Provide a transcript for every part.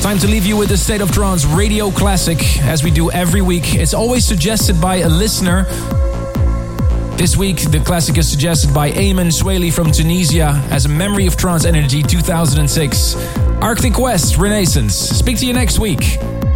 Time to leave you with the State of Trance Radio Classic, as we do every week. It's always suggested by a listener. This week, the classic is suggested by Ayman Swaley from Tunisia as a Memory of Trance Energy 2006. Arctic West, Renaissance. Speak to you next week.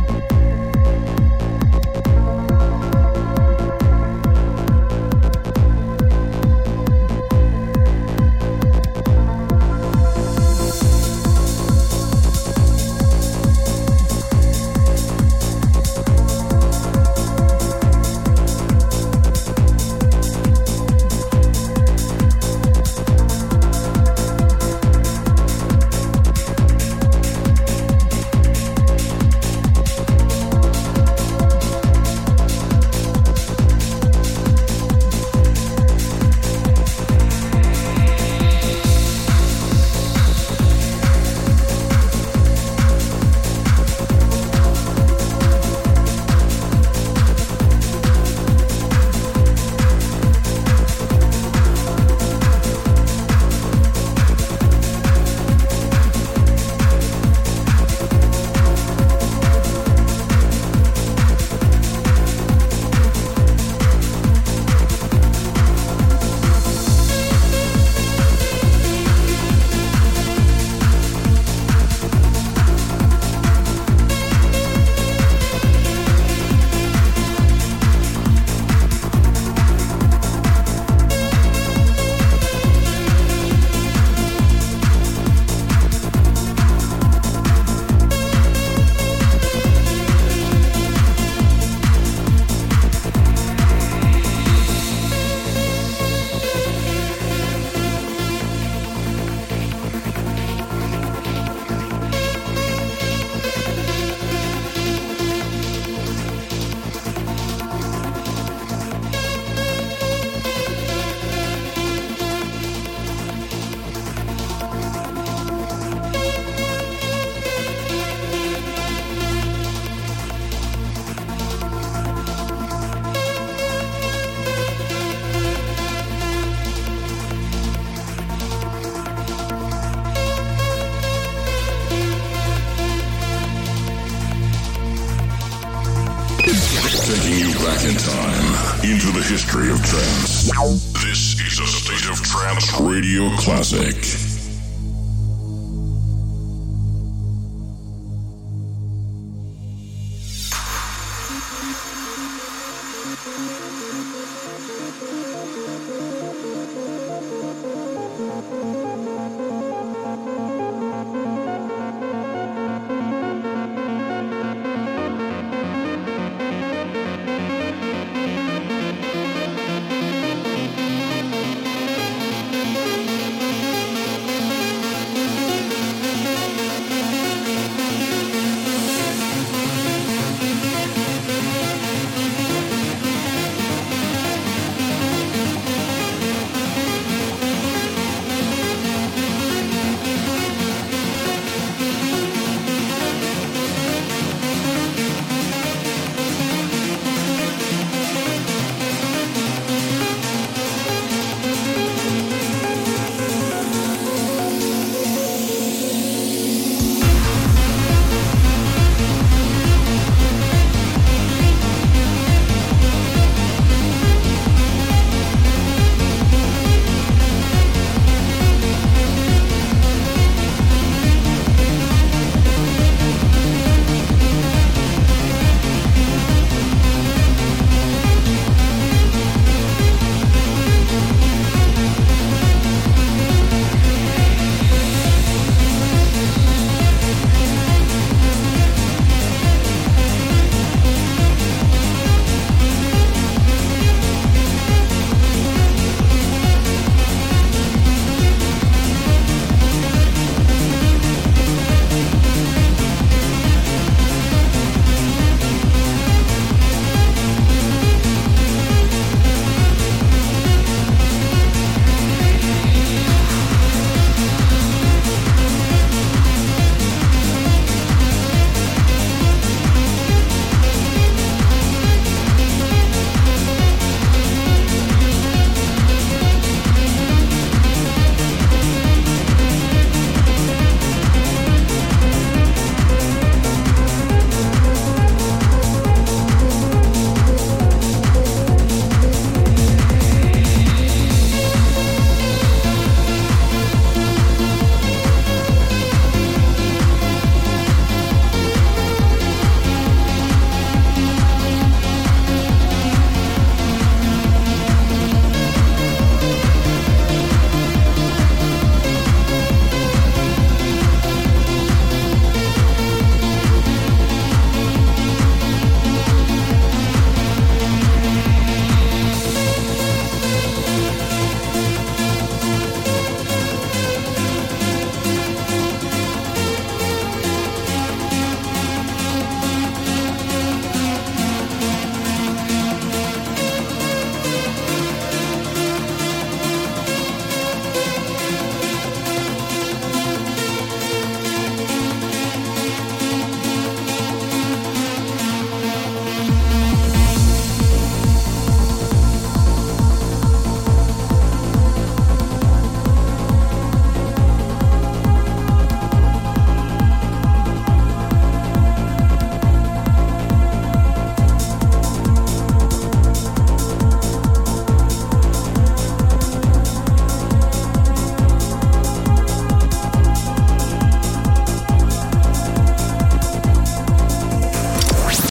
Taking you back in time into the history of trance. This is a State of Trance Radio Classic.